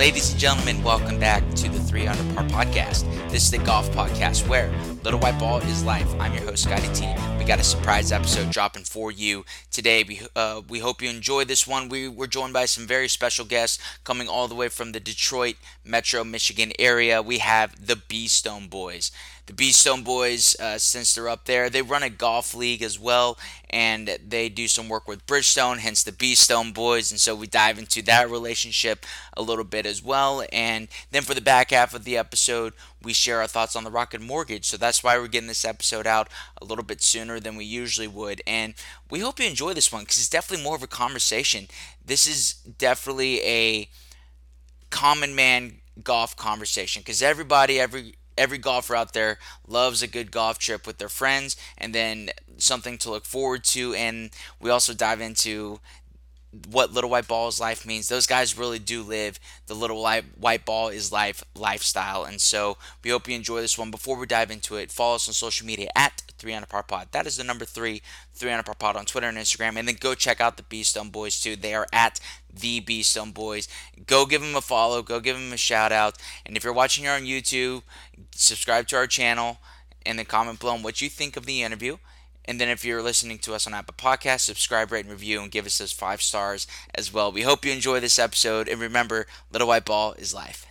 Ladies and gentlemen, welcome back to the 3 Under Par podcast. This is the golf podcast where Little White Ball is life. I'm your host, Scotty T. We got a surprise episode dropping for you today. We hope you enjoy this one. We're joined by some very special guests coming all the way from the Detroit Metro Michigan area. We have the B-Stone Boys. The B-Stone Boys, since they're up there, they run a golf league as well, and they do some work with Bridgestone, hence the B-Stone Boys, and so we dive into that relationship a little bit as well. And then for the back half of the episode, we share our thoughts on the Rocket Mortgage. So that's why we're getting this episode out a little bit sooner than we usually would. And we hope you enjoy this one because it's definitely more of a conversation. This is definitely a common man golf conversation because every golfer out there loves a good golf trip with their friends and then something to look forward to. And we also dive into what Little White Ball is life means. Those guys really do live the Little White Ball is life lifestyle. And so we hope you enjoy this one. Before we dive into it, follow us on social media at 3 Under Par Pod. That is the number 3 Under Par Pod on Twitter and Instagram. And then go check out the B-Stone Boys too. They are at the B-Stone Boys. Go give them a follow. Go give them a shout out. And if you're watching here on YouTube, subscribe to our channel and then comment below on what you think of the interview. And then if you're listening to us on Apple Podcasts, subscribe, rate, and review, and give us those 5 stars as well. We hope you enjoy this episode. And remember, Little White Ball is life.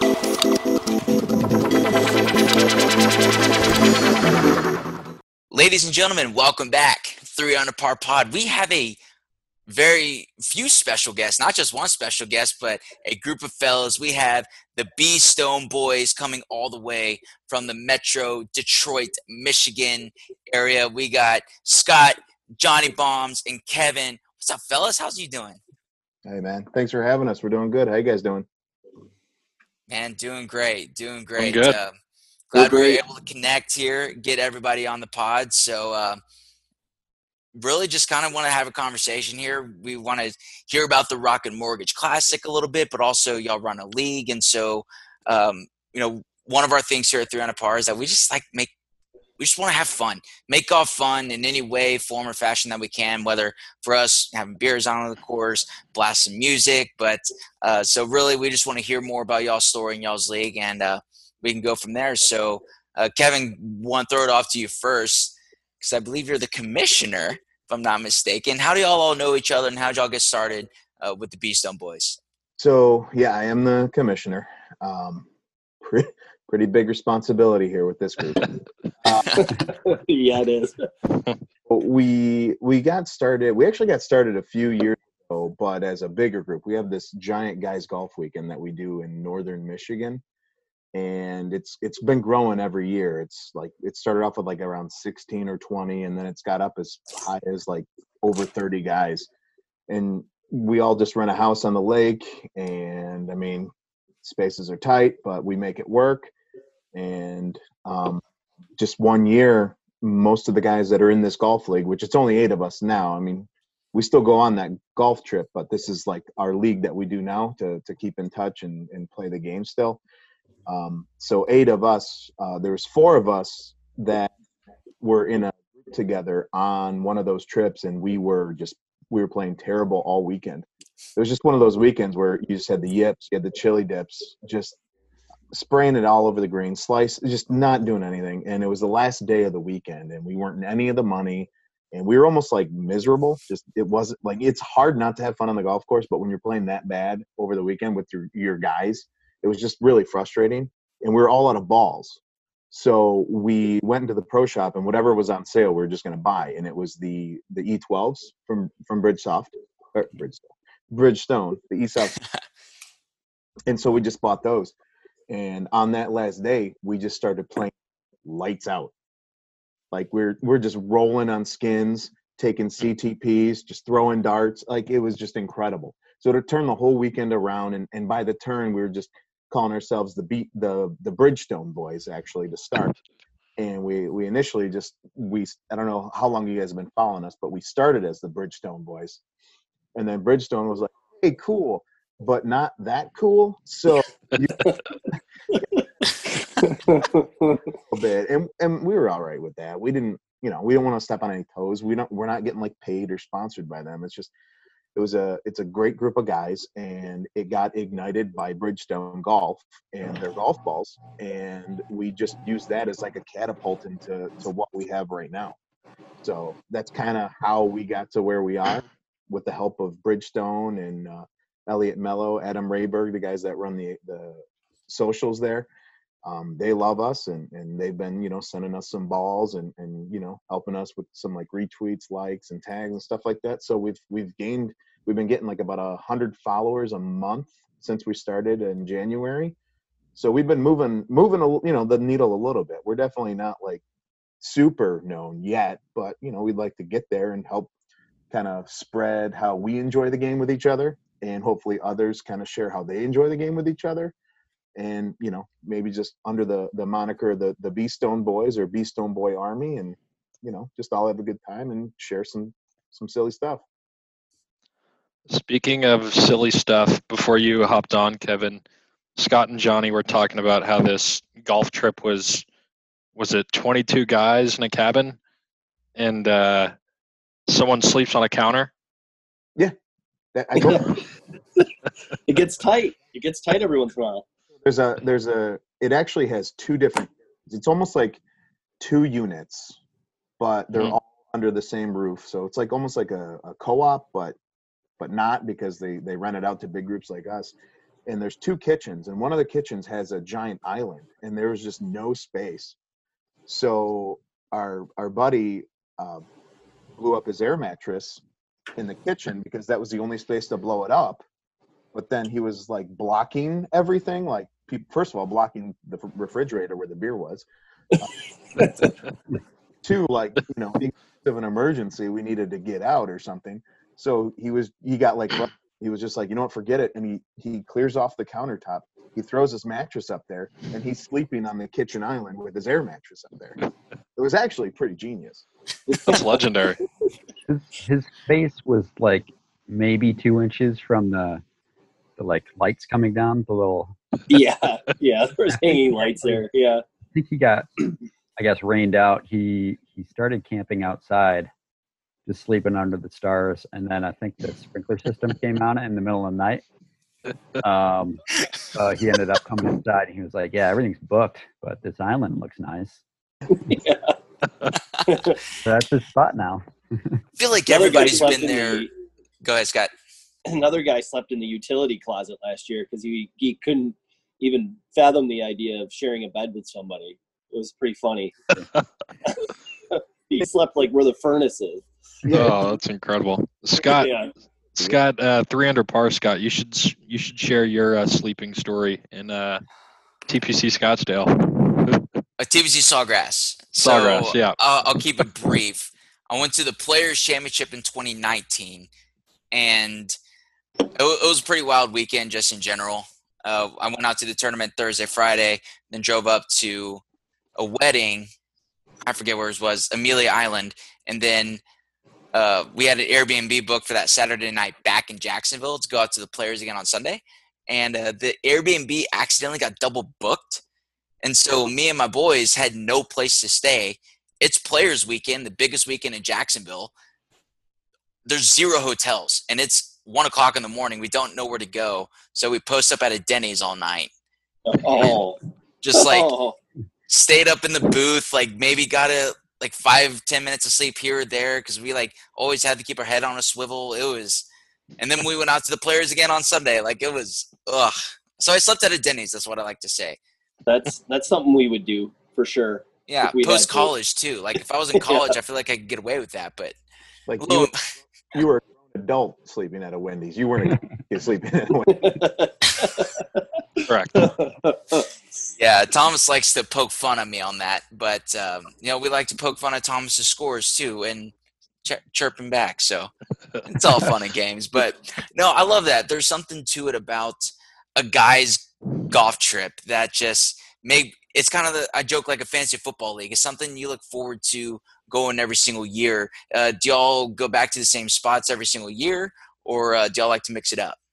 Ladies and gentlemen, welcome back. 3 Under Par Pod. We have a very few special guests, not just one special guest, but a group of fellas. We have the B-Stone Boys coming all the way from the Metro Detroit, Michigan area. We got Scott, Johnny Bombs, and Kevin. What's up, fellas? How's you doing? Hey, man. Thanks for having us. We're doing good. How you guys doing? Man, doing great. I'm good. Glad we were able to connect here, get everybody on the pod. So, really just kind of want to have a conversation here. We want to hear about the Rocket Mortgage Classic a little bit, but also y'all run a league. And so, one of our things here at 3 Under Par is that we just we just want to have fun, make golf fun in any way, form, or fashion that we can, whether for us having beers on the course, blast some music. But so really we just want to hear more about y'all's story and y'all's league, and we can go from there. So Kevin, want to throw it off to you first, because I believe you're the commissioner, if I'm not mistaken. How do y'all all know each other, and how did y'all get started with the B-Stone Boys? So, yeah, I am the commissioner. Pretty big responsibility here with this group. Yeah, it is. We got started. We actually got started a few years ago, but as a bigger group. We have this giant guys golf weekend that we do in northern Michigan. And it's been growing every year. It's like it started off with like around 16 or 20, and then it's got up as high as like over 30 guys. And we all just rent a house on the lake, and I mean, spaces are tight, but we make it work. And just one year, most of the guys that are in this golf league, which it's only 8 of us now. I mean, we still go on that golf trip, but this is like our league that we do now to keep in touch and play the game still. So 8 of us, there's 4 of us that were in a group together on one of those trips, and we were playing terrible all weekend. It was just one of those weekends where you just had the yips, you had the chili dips, just spraying it all over the green, just not doing anything. And it was the last day of the weekend, and we weren't in any of the money, and we were almost like miserable. It wasn't like, it's hard not to have fun on the golf course, but when you're playing that bad over the weekend with your guys, it was just really frustrating, and we were all out of balls. So we went into the pro shop, and whatever was on sale, we were just going to buy. And it was the E12s from Bridgestone, the E-Soft. And so we just bought those. And on that last day, we just started playing lights out. Like we're just rolling on skins, taking CTPs, just throwing darts. Like it was just incredible. So to turn the whole weekend around, and by the turn, we were just calling ourselves the Bridgestone Boys, actually, to start. And we initially I don't know how long you guys have been following us, but we started as the Bridgestone Boys. And then Bridgestone was like, hey, cool, but not that cool. So a bit. And we were all right with that. We didn't want to step on any toes. We're not getting like paid or sponsored by them. It's just it's a great group of guys, and it got ignited by Bridgestone Golf and their golf balls, and we just used that as like a catapult into what we have right now. So that's kind of how we got to where we are, with the help of Bridgestone and Elliot Mello, Adam Rayberg, the guys that run the socials there. They love us, and they've been, sending us some balls and helping us with some like retweets, likes, and tags and stuff like that. So we've been getting like about 100 followers a month since we started in January. So we've been moving the needle a little bit. We're definitely not like super known yet, but we'd like to get there and help kind of spread how we enjoy the game with each other, and hopefully others kind of share how they enjoy the game with each other. And maybe just under the moniker the B Stone Boys or B Stone Boy Army, and just all have a good time and share some silly stuff. Speaking of silly stuff, before you hopped on, Kevin, Scott and Johnny were talking about how this golf trip was it 22 guys in a cabin, and someone sleeps on a counter? Yeah, It gets tight. It gets tight every once in a while. It actually has two different, it's almost like two units, but they're all under the same roof. So it's like almost like a co-op, but not, because they rent it out to big groups like us. And there's two kitchens, and one of the kitchens has a giant island, and there was just no space. So our buddy blew up his air mattress in the kitchen because that was the only space to blow it up. But then he was like blocking everything, like first of all blocking the refrigerator where the beer was. Two, like in case of an emergency, we needed to get out or something. So he was just like, what, forget it, and he clears off the countertop. He throws his mattress up there, and he's sleeping on the kitchen island with his air mattress up there. It was actually pretty genius. That's legendary. His face was like maybe 2 inches from the like lights coming down the little. Yeah. There's hanging lights there. Yeah. I think he got, I guess, rained out. He started camping outside, just sleeping under the stars, and then I think the sprinkler system came on in the middle of the night. He ended up coming inside, and he was like, "Yeah, everything's booked, but this island looks nice." Yeah. So that's his spot now. I feel like Another guy everybody's slept been in there. Go ahead, Scott. Another guy slept in the utility closet last year because he couldn't even fathom the idea of sharing a bed with somebody. It was pretty funny. He slept like where the furnace is. Oh, that's incredible, Scott. Yeah. Scott, 3 under par. Scott, you should share your sleeping story in TPC Scottsdale. TPC Sawgrass. Sawgrass, yeah. I'll keep it brief. I went to the Players Championship in 2019, and it was a pretty wild weekend just in general. I went out to the tournament Thursday, Friday, then drove up to a wedding. I forget where it was, Amelia Island, and then we had an Airbnb booked for that Saturday night back in Jacksonville to go out to the Players again on Sunday. And the Airbnb accidentally got double booked. And so me and my boys had no place to stay. It's Players weekend, the biggest weekend in Jacksonville. There's 0 hotels, and it's 1 o'clock in the morning. We don't know where to go. So we post up at a Denny's all night. Oh. Just like stayed up in the booth, like maybe got a 5-10 minutes of sleep here or there, because we like always had to keep our head on a swivel. It was, and then we went out to the Players again on Sunday. Like it was, ugh. So I slept at a Denny's. That's what I like to say. That's something we would do for sure. Yeah, post college too. Like if I was in college, I feel like I could get away with that. But like you were an adult sleeping at a Wendy's. You weren't a kid sleeping at a Wendy's. Correct. Yeah, Thomas likes to poke fun at me on that, but we like to poke fun at Thomas's scores too, and chirp him back. So it's all fun and games. But no, I love that. There's something to it about a guy's golf trip that just it's kind of I joke like a fantasy football league. It's something you look forward to going every single year. Do y'all go back to the same spots every single year, or do y'all like to mix it up?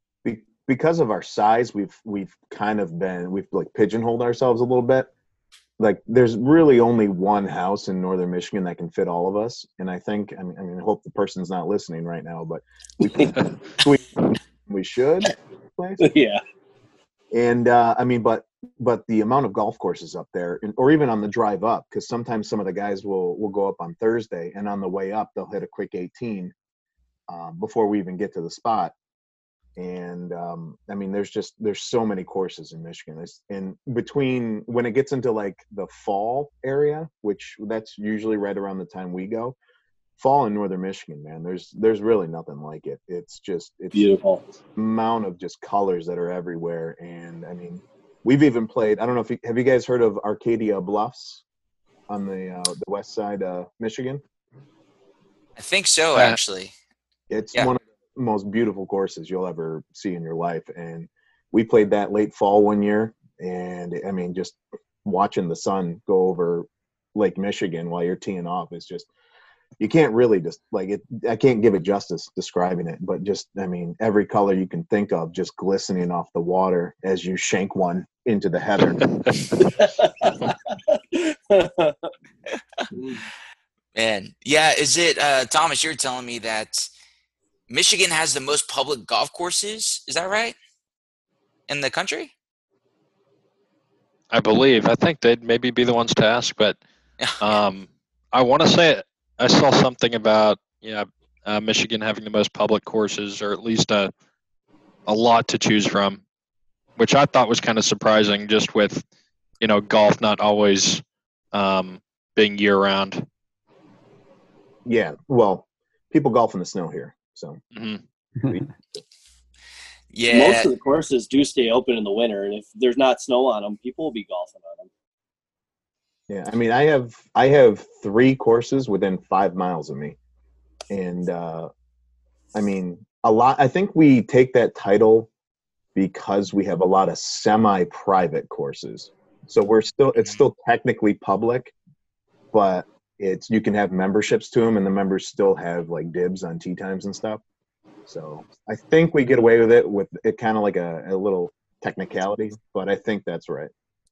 Because of our size, we've like pigeonholed ourselves a little bit. like there's really only one house in northern Michigan that can fit all of us, and I think I mean I hope the person's not listening right now, but we we should place. Yeah. And I mean, but the amount of golf courses up there, or even on the drive up, because sometimes some of the guys will go up on Thursday, and on the way up they'll hit a quick 18 before we even get to the spot. And I mean, there's so many courses in Michigan. And between when it gets into like the fall area, which that's usually right around the time we go, fall in northern Michigan, man, there's really nothing like it. It's Beautiful. amount of just colors that are everywhere. And I mean, we've even played, I don't know if have you guys heard of Arcadia Bluffs on the west side of Michigan? I think so, actually. It's one of the most beautiful courses you'll ever see in your life. And we played that late fall one year, and I mean, just watching the sun go over Lake Michigan while you're teeing off is just, you can't really just like it. I can't give it justice describing it, but just, I mean, every color you can think of just glistening off the water as you shank one into the header. Man, yeah. Is it Thomas? You're telling me that Michigan has the most public golf courses. Is that right? In the country? I believe. I think they'd maybe be the ones to ask, but I want to say I saw something about Michigan having the most public courses, or at least a lot to choose from, which I thought was kind of surprising, just with golf not always being year round. Yeah, well, people golf in the snow here, so. Mm-hmm. Yeah. Most of the courses do stay open in the winter, and if there's not snow on them, people will be golfing on them. Yeah, I mean, I have 3 courses within 5 miles of me, and I mean, a lot. I think we take that title because we have a lot of semi-private courses. So it's still technically public, but you can have memberships to them, and the members still have like dibs on tee times and stuff. So I think we get away with it kind of like a little technicality, but I think that's right.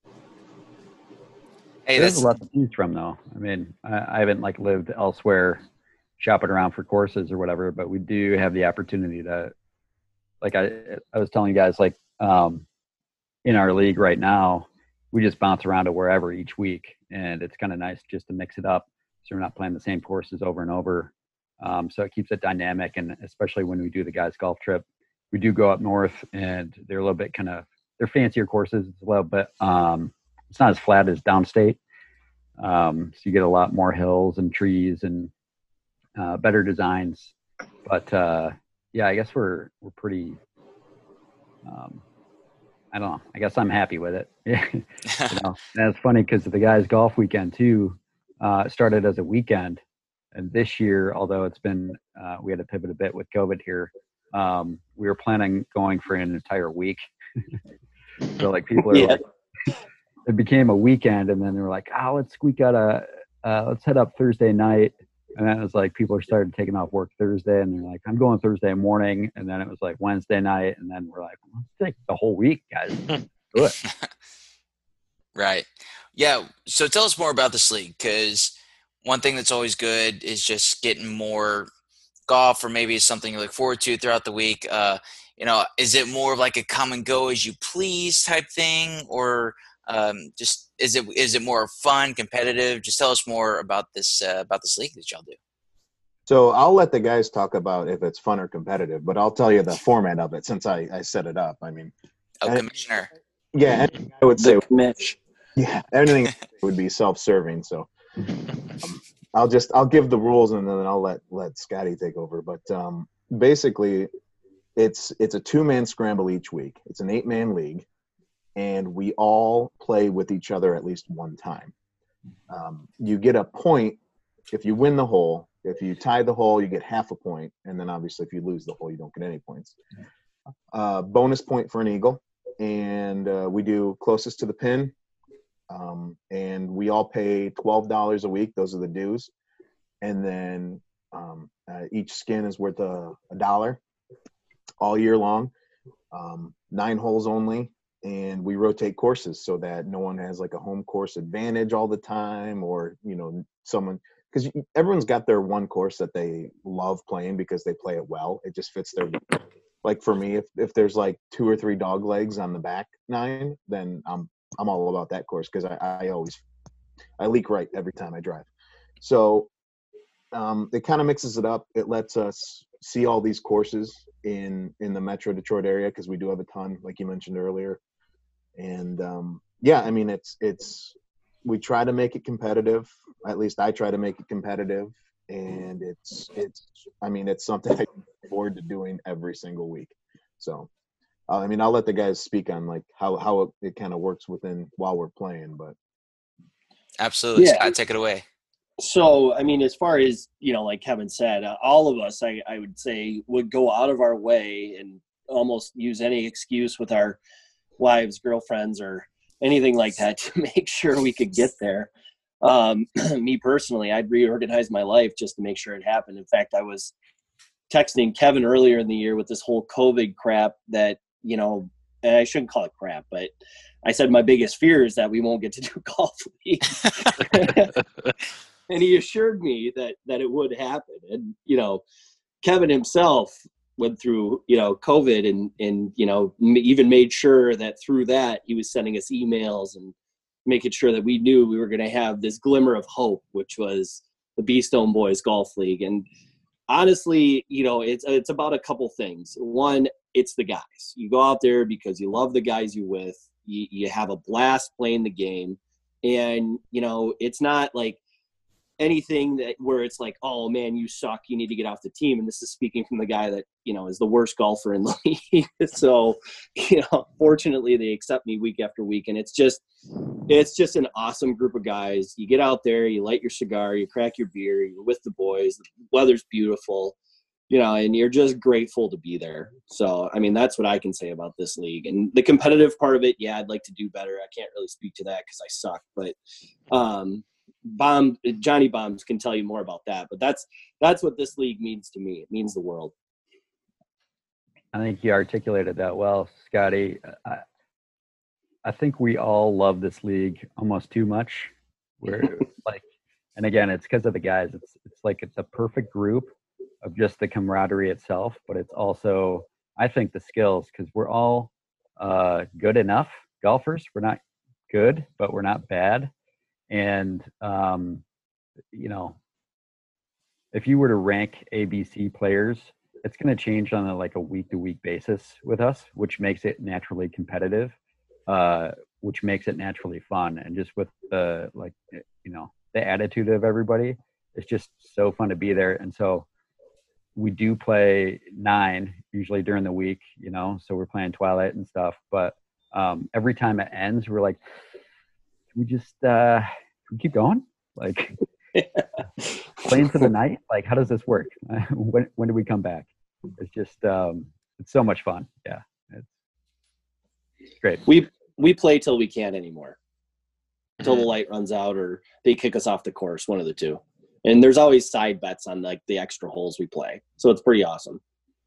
Hey, there's a lot to choose from, though. I mean, I haven't like lived elsewhere shopping around for courses or whatever, but we do have the opportunity to, like I was telling you guys, like in our league right now, we just bounce around to wherever each week, and it's kind of nice just to mix it up, so we're not playing the same courses over and over. So it keeps it dynamic, and especially when we do the guys golf trip, we do go up north, and they're a little bit they're fancier courses. It's a little bit it's not as flat as downstate, so you get a lot more hills and trees and better designs. But yeah, I guess we're pretty. I don't know. I guess I'm happy with it. And it's funny because the guys golf weekend too started as a weekend, and this year, although it's been we had to pivot a bit with COVID here, we were planning going for an entire week. So like people are like, it became a weekend, and then they were like, let's head up Thursday night. And then it was like people started taking off work Thursday, and they're like, I'm going Thursday morning. And then it was like Wednesday night, and then we're like, let's take the whole week, guys. Do it. Right. Yeah. So tell us more about this league, because one thing that's always good is just getting more golf, or maybe it's something you look forward to throughout the week. Is it more of like a come and go as you please type thing, or just is it more fun, competitive? Just tell us more about this league that y'all do. So I'll let the guys talk about if it's fun or competitive, but I'll tell you the format of it since I set it up. I mean, Commissioner. Yeah, I would say Mitch. Yeah, anything would be self-serving. So I'll give the rules, and then I'll let Scotty take over. But basically, it's a 2-man scramble each week. It's an 8-man league, and we all play with each other at least one time. You get a point if you win the hole. If you tie the hole, you get half a point, and then obviously if you lose the hole, you don't get any points. Bonus point for an eagle, and we do closest to the pin. And we all pay $12 a week. Those are the dues. And then each skin is worth $1 all year long. 9 holes only. and we rotate courses so that no one has like a home course advantage all the time, or someone, because everyone's got their one course that they love playing because they play it well. It just fits their, like for me, if there's like 2 or 3 dog legs on the back 9, then I'm all about that course, because I leak right every time I drive. So it kind of mixes it up. It lets us see all these courses in the Metro Detroit area, because we do have a ton, like you mentioned earlier. And I mean, it's we try to make it competitive. At least I try to make it competitive, and it's something I look forward to doing every single week. So I mean, I'll let the guys speak on like how it kind of works while we're playing, but absolutely. Yeah. Scott, take it away. So, I mean, as far as, like Kevin said, all of us, I would say, would go out of our way and almost use any excuse with our wives, girlfriends, or anything like that to make sure we could get there. Me personally, I'd reorganize my life just to make sure it happened. In fact, I was texting Kevin earlier in the year with this whole COVID crap that, and I shouldn't call it crap, but I said my biggest fear is that we won't get to do golf leagues. And he assured me that it would happen. And, Kevin himself went through, COVID and, even made sure that through that he was sending us emails and making sure that we knew we were going to have this glimmer of hope, which was the B-Stone Boys Golf League. And honestly, it's about a couple things. One, it's the guys. You go out there because you love the guys you're with. You have a blast playing the game. And, it's not like anything where it's like, oh man, you suck, you need to get off the team. And this is speaking from the guy that, is the worst golfer in the league. So, fortunately they accept me week after week. And it's just an awesome group of guys. You get out there, you light your cigar, you crack your beer, you're with the boys, the weather's beautiful, and you're just grateful to be there. So, I mean, that's what I can say about this league. And the competitive part of it, yeah, I'd like to do better. I can't really speak to that because I suck, but, Johnny Bombs can tell you more about that, but that's what this league means to me. It means the world. I think you articulated that well, Scotty. I think we all love this league almost too much. We're like, and again, it's because of the guys. It's like it's a perfect group of just the camaraderie itself, but it's also, I think, the skills, because we're all good enough golfers. We're not good, but we're not bad. And, if you were to rank ABC players, it's going to change on a week-to-week basis with us, which makes it naturally competitive, which makes it naturally fun. And just with the attitude of everybody, it's just so fun to be there. And so we do play 9 usually during the week, so we're playing Twilight and stuff. But every time it ends, we're like, can we keep going? Like, playing for the night? Like, how does this work? When do we come back? It's just, it's so much fun. Yeah. It's great. We play till we can't anymore. Till the light runs out or they kick us off the course, one of the two. And there's always side bets on like the extra holes we play. So it's pretty awesome.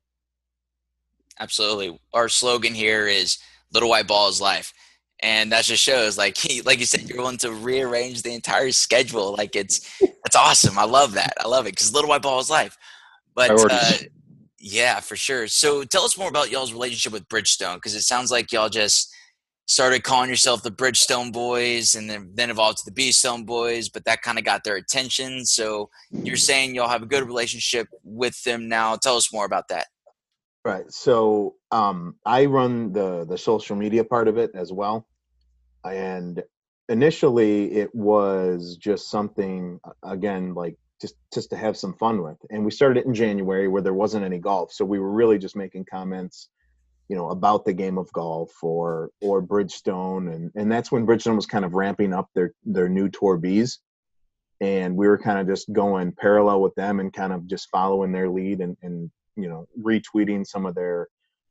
Absolutely. Our slogan here is Little White Ball is Life. And that just shows, like you said, you're willing to rearrange the entire schedule. Like that's awesome. I love that. I love it because Little White Ball is life. But yeah, for sure. So tell us more about y'all's relationship with Bridgestone, because it sounds like y'all just started calling yourself the Bridgestone Boys and then evolved to the B-Stone Boys, but that kind of got their attention. So you're saying y'all have a good relationship with them now. Tell us more about that. Right. So I run the social media part of it as well. And initially it was just something, again, like just to have some fun with. And we started it in January where there wasn't any golf. So we were really just making comments, about the game of golf or Bridgestone. And that's when Bridgestone was kind of ramping up their new Tour Bs. And we were kind of just going parallel with them and kind of just following their lead and retweeting some of their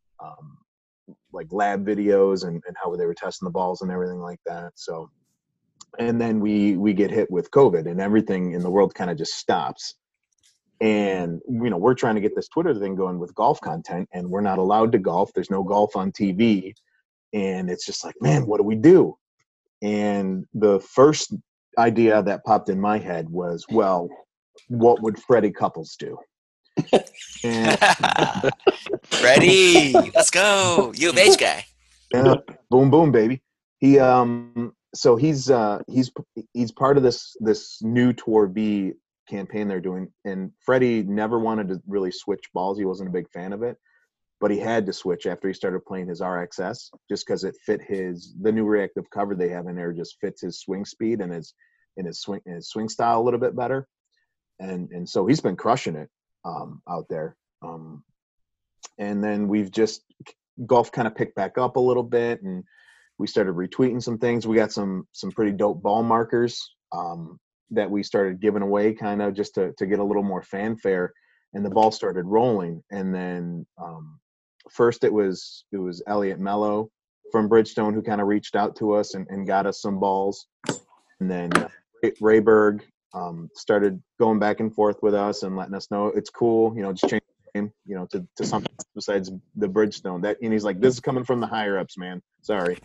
like lab videos and how they were testing the balls and everything like that. So, and then we get hit with COVID and everything in the world kind of just stops. And, we're trying to get this Twitter thing going with golf content, and we're not allowed to golf. There's no golf on TV. And it's just like, man, what do we do? And the first idea that popped in my head was, well, what would Freddie Couples do? And Freddie, let's go. U of H guy. boom, boom, baby. He so he's part of this new Tour B campaign they're doing, and Freddie never wanted to really switch balls. He wasn't a big fan of it, but he had to switch after he started playing his RXS, just because it fit the new reactive cover they have in there just fits his swing speed and his swing style a little bit better, and so he's been crushing it out there. And then golf kind of picked back up a little bit, and we started retweeting some things. We got some pretty dope ball markers that we started giving away, kind of just to get a little more fanfare, and the ball started rolling. And then first it was Elliot Mello from Bridgestone who kind of reached out to us and got us some balls, and then Rayberg started going back and forth with us and letting us know it's cool, just change the name, to something besides the Bridgestone. And he's like, this is coming from the higher ups, man. Sorry.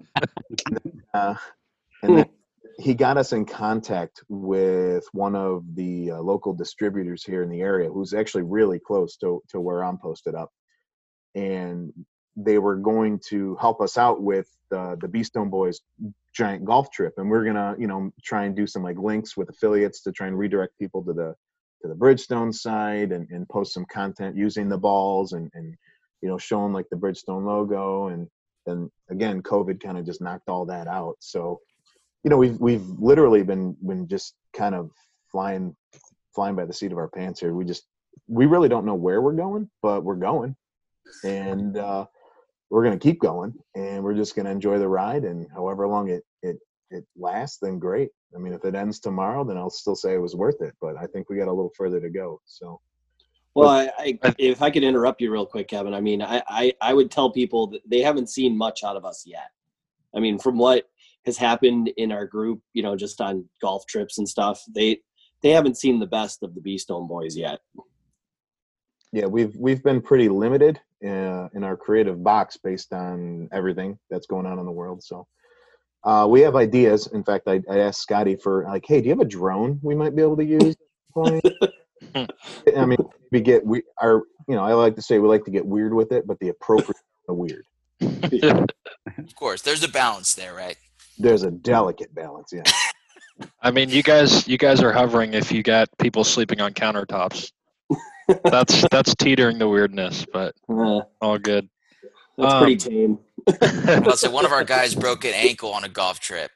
And then he got us in contact with one of the local distributors here in the area, who's actually really close to where I'm posted up. And they were going to help us out with the B-Stone Boys giant golf trip. And we're going to, try and do some like links with affiliates to try and redirect people to the Bridgestone side and post some content using the balls and showing like the Bridgestone logo. And then again, COVID kind of just knocked all that out. So, we've literally been just kind of flying by the seat of our pants here. We really don't know where we're going, but we're going, and we're going to keep going, and we're just going to enjoy the ride. And however long it lasts, then great. I mean, if it ends tomorrow, then I'll still say it was worth it, but I think we got a little further to go. So. Well, if I could interrupt you real quick, Kevin, I mean, I would tell people that they haven't seen much out of us yet. I mean, from what has happened in our group, just on golf trips and stuff, they haven't seen the best of the B-Stone Boys yet. Yeah, we've been pretty limited in our creative box based on everything that's going on in the world. So we have ideas. In fact, I asked Scotty for like, hey, do you have a drone we might be able to use? I mean, I like to say we like to get weird with it, but the appropriate weird. Of course, there's a balance there, right? There's a delicate balance, yeah. I mean, you guys are hovering if you got people sleeping on countertops. That's teetering the weirdness, but all good. That's pretty tame. I'll say one of our guys broke an ankle on a golf trip.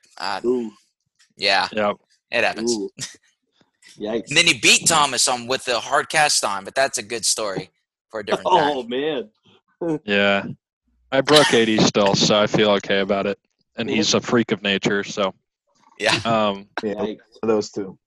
Yeah, yep. It happens. Ooh. Yikes. And then he beat Thomas with the hard cast on, but that's a good story for a different time. Oh, man. Yeah. I broke 80 still, so I feel okay about it. And he's a freak of nature, so. Yeah. Yeah, those two.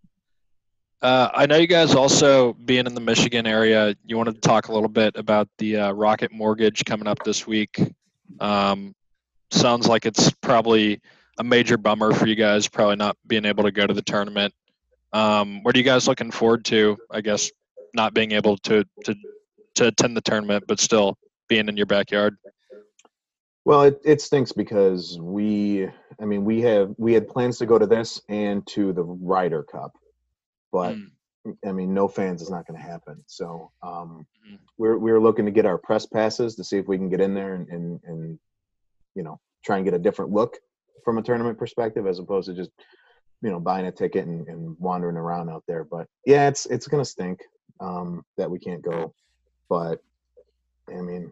I know you guys also, being in the Michigan area, you wanted to talk a little bit about the Rocket Mortgage coming up this week. Sounds like it's probably a major bummer for you guys, probably not being able to go to the tournament. What are you guys looking forward to, I guess, not being able to attend the tournament, but still being in your backyard? Well, it stinks because we had plans to go to this and to the Ryder Cup, but I mean, no fans is not going to happen. So we're looking to get our press passes to see if we can get in there and try and get a different look from a tournament perspective, as opposed to just buying a ticket and wandering around out there. But yeah, it's going to stink that we can't go. But I mean,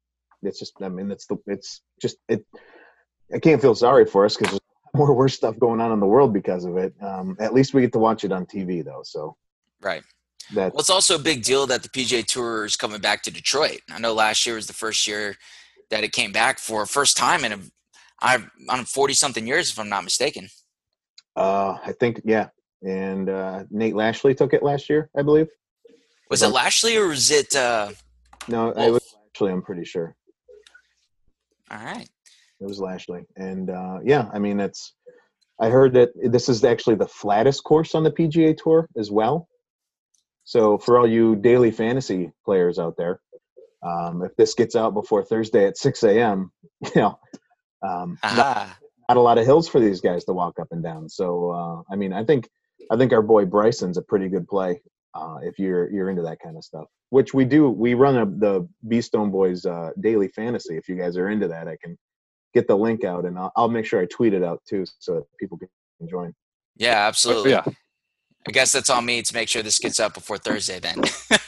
I can't feel sorry for us because there's more worse stuff going on in the world because of it. At least we get to watch it on TV though. So right. Well, it's also a big deal that the PGA Tour is coming back to Detroit. I know last year was the first year that it came back for first time in 40-something years, if I'm not mistaken. I think, yeah. And Nate Lashley took it last year, I believe. Was it Lashley or was it no, it was Lashley, I'm pretty sure. All right. It was Lashley. And yeah, I mean, I heard that this is actually the flattest course on the PGA Tour as well. So for all you daily fantasy players out there, If this gets out before Thursday at 6 a.m., not a lot of hills for these guys to walk up and down. So, I think our boy Bryson's a pretty good play if you're into that kind of stuff, which we do. We run the B-Stone Boys daily fantasy. If you guys are into that, I can get the link out, and I'll make sure I tweet it out too so that people can join. Yeah, absolutely. Yeah. I guess that's on me to make sure this gets up before Thursday then.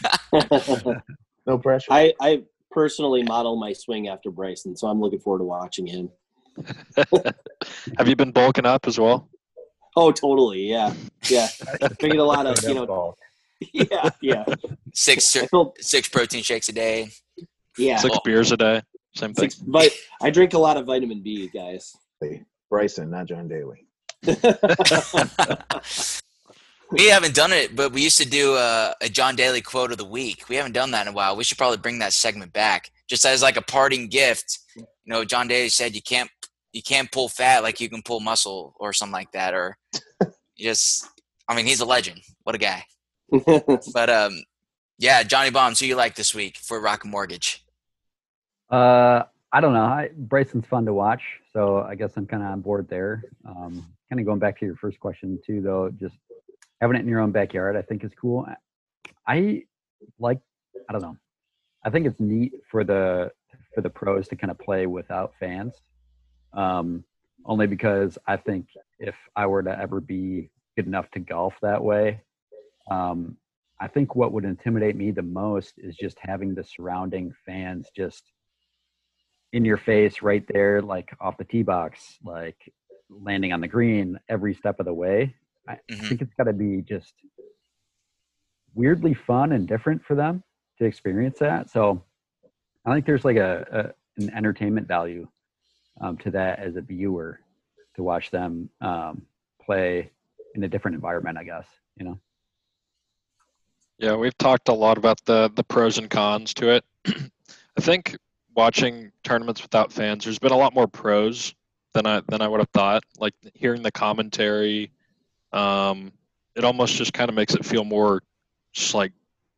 No pressure. I personally model my swing after Bryson, so I'm looking forward to watching him. Have you been bulking up as well? Oh, totally. Yeah. Drinking a lot of, yeah. Six protein shakes a day. Yeah. 6 beers a day. Same thing. But I drink a lot of vitamin B, guys. Bryson, not John Daly. We haven't done it, but we used to do a John Daly quote of the week. We haven't done that in a while. We should probably bring that segment back, just as like a parting gift. John Daly said you can't pull fat like you can pull muscle or something like that. Or he's a legend. What a guy. But yeah, Johnny Bombs, who you like this week for Rocket Mortgage? I don't know. Bryson's fun to watch, so I guess I'm kind of on board there. Kind of going back to your first question too, though, just having it in your own backyard, I think is cool. I don't know. I think it's neat for the pros to kind of play without fans. Only because I think if I were to ever be good enough to golf that way, I think what would intimidate me the most is just having the surrounding fans just in your face right there, like off the tee box, like landing on the green every step of the way. I think it's got to be just weirdly fun and different for them to experience that. So I think there's like an entertainment value to that as a viewer to watch them play in a different environment, I guess, Yeah, we've talked a lot about the pros and cons to it. I think watching tournaments without fans, there's been a lot more pros than I would have thought. Like hearing the commentary, it almost just kind of makes it feel more just like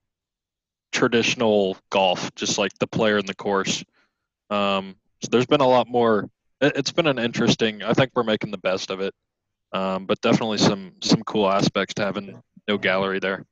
traditional golf, just like the player in the course. So there's been a lot more. It's been an interesting. I think we're making the best of it, but definitely some cool aspects to having no gallery there.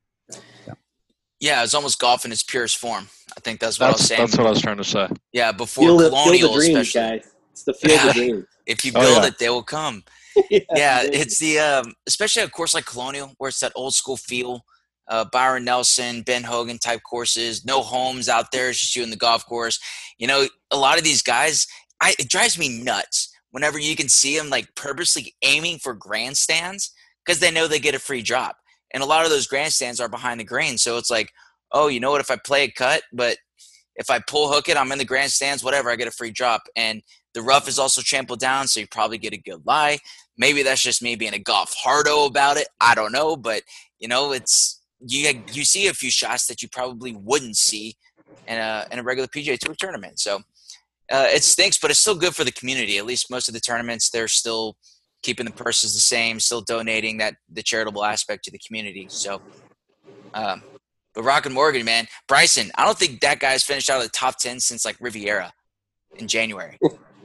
Yeah, it's almost golf in its purest form. I think that's what I was saying. That's what I was trying to say. Yeah, before Colonial, the dreams, especially. guys. It's the field of dreams. If you build it, they will come. Yeah, it's the especially a course like Colonial, where it's that old school feel. Byron Nelson, Ben Hogan type courses, no homes out there, it's just you in the golf course. A lot of these guys, it drives me nuts whenever you can see them like purposely aiming for grandstands because they know they get a free drop. And a lot of those grandstands are behind the green. So it's like, oh, you know what, if I play a cut, but if I pull hook it, I'm in the grandstands, whatever, I get a free drop. And the rough is also trampled down, so you probably get a good lie. Maybe that's just me being a golf hardo about it. I don't know. But, it's you see a few shots that you probably wouldn't see in a regular PGA Tour tournament. So it stinks, but it's still good for the community. At least most of the tournaments, they're still keeping the purses the same, still donating the charitable aspect to the community. So, but Rocket Mortgage, man, Bryson, I don't think that guy's finished out of the top 10 since like Riviera in January.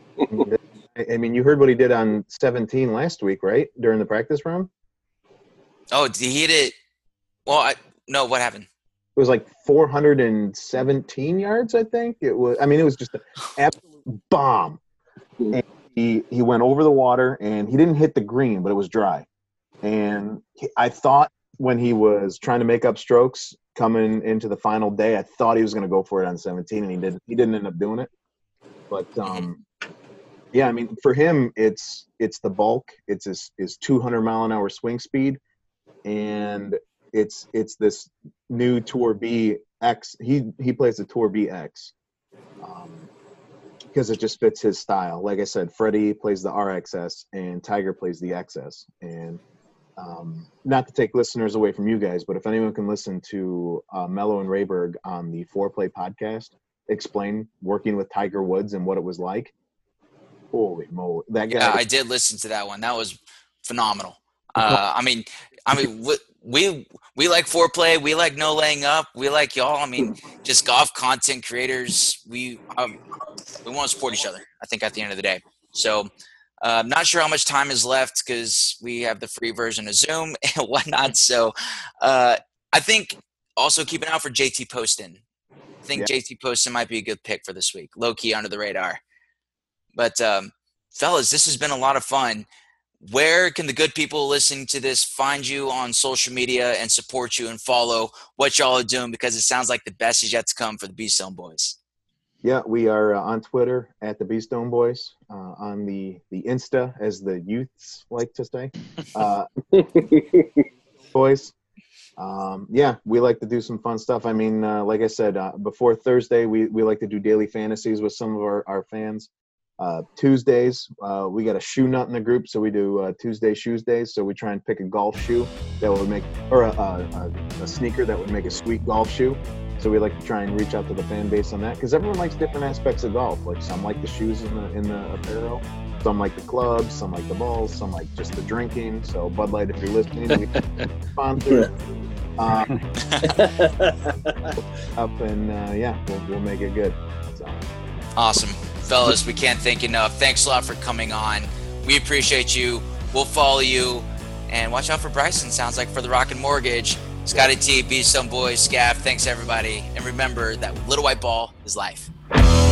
You heard what he did on 17 last week, right? During the practice round? Oh, did he hit it? Well, no, what happened? It was like 417 yards, I think. It was just an absolute bomb. And he went over the water, and he didn't hit the green, but it was dry. And I thought when he was trying to make up strokes coming into the final day, I thought he was going to go for it on 17, and he didn't. He didn't end up doing it. But yeah, for him, it's the bulk. It's his 200 mile an hour swing speed, and it's this new Tour B X. He plays the Tour B X. Because it just fits his style. Like I said, Freddie plays the RXS and Tiger plays the XS. And not to take listeners away from you guys, but if anyone can listen to Mello and Rayberg on the Foreplay podcast, explain working with Tiger Woods and what it was like. Holy moly. That guy. Yeah, I did listen to that one. That was phenomenal. What we like foreplay. We like no laying up. We like y'all. I mean, just golf content creators. We want to support each other, I think, at the end of the day. So I'm not sure how much time is left because we have the free version of Zoom and whatnot. So I think also keep an eye out for JT Poston. I think JT Poston might be a good pick for this week. Low-key under the radar. But fellas, this has been a lot of fun. Where can the good people listening to this find you on social media and support you and follow what y'all are doing? Because it sounds like the best is yet to come for the B-Stone Boys. Yeah, we are on Twitter at the B-Stone Boys, on the Insta, as the youths like to say. Boys. Yeah, we like to do some fun stuff. I mean, like I said, before Thursday, we like to do daily fantasies with some of our fans. Tuesdays, we got a shoe nut in the group, so we do Tuesday shoes days. So we try and pick a golf shoe that would make, or a sneaker that would make a sweet golf shoe. So we like to try and reach out to the fan base on that, because everyone likes different aspects of golf. Like some like the shoes in the apparel, some like the clubs, some like the balls, some like just the drinking. So Bud Light, if you're listening, we sponsor. Up and yeah, we'll make it good. So. Awesome. Fellas, we can't thank you enough. Thanks a lot for coming on. We appreciate you. We'll follow you. And watch out for Bryson, sounds like, for the Rocket Mortgage. Scotty T, B-Stone Boys, Scav, thanks everybody. And remember that little white ball is life.